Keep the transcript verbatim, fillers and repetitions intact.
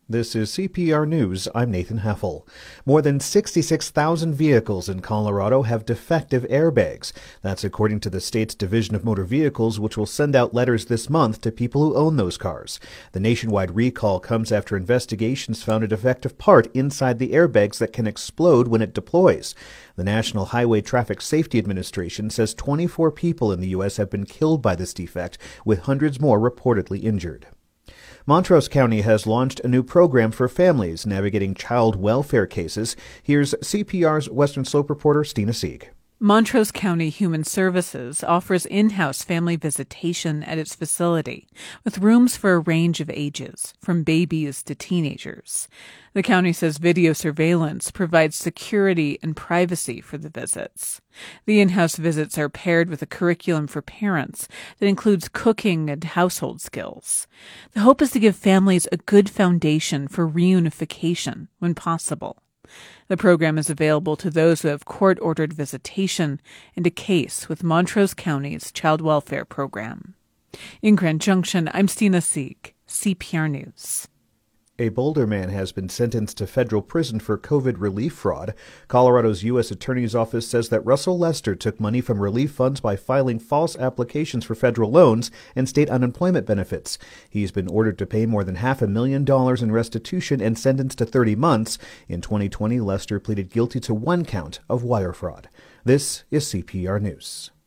This is C P R News. I'm Nathan Heffel. More than sixty-six thousand vehicles in Colorado have defective airbags. That's according to the state's Division of Motor Vehicles, which will send out letters this month to people who own those cars. The nationwide recall comes after investigations found a defective part inside the airbags that can explode when it deploys. The National Highway Traffic Safety Administration says twenty-four people in the U S have been killed by this defect, with hundreds more reportedly injured. Montrose County has launched a new program for families navigating child welfare cases. Here's C P R's Western Slope reporter Stina Sieg. Montrose County Human Services offers in-house family visitation at its facility, with rooms for a range of ages, from babies to teenagers. The county says video surveillance provides security and privacy for the visits. The in-house visits are paired with a curriculum for parents that includes cooking and household skills. The hope is to give families a good foundation for reunification when possible. The program is available to those who have court-ordered visitation and a case with Montrose County's Child Welfare Program. In Grand Junction, I'm Stina Sieg, C P R News. A Boulder man has been sentenced to federal prison for COVID relief fraud. Colorado's U S Attorney's Office says that Russell Lester took money from relief funds by filing false applications for federal loans and state unemployment benefits. He's been ordered to pay more than half a million dollars in restitution and sentenced to thirty months. In twenty twenty, Lester pleaded guilty to one count of wire fraud. This is C P R News.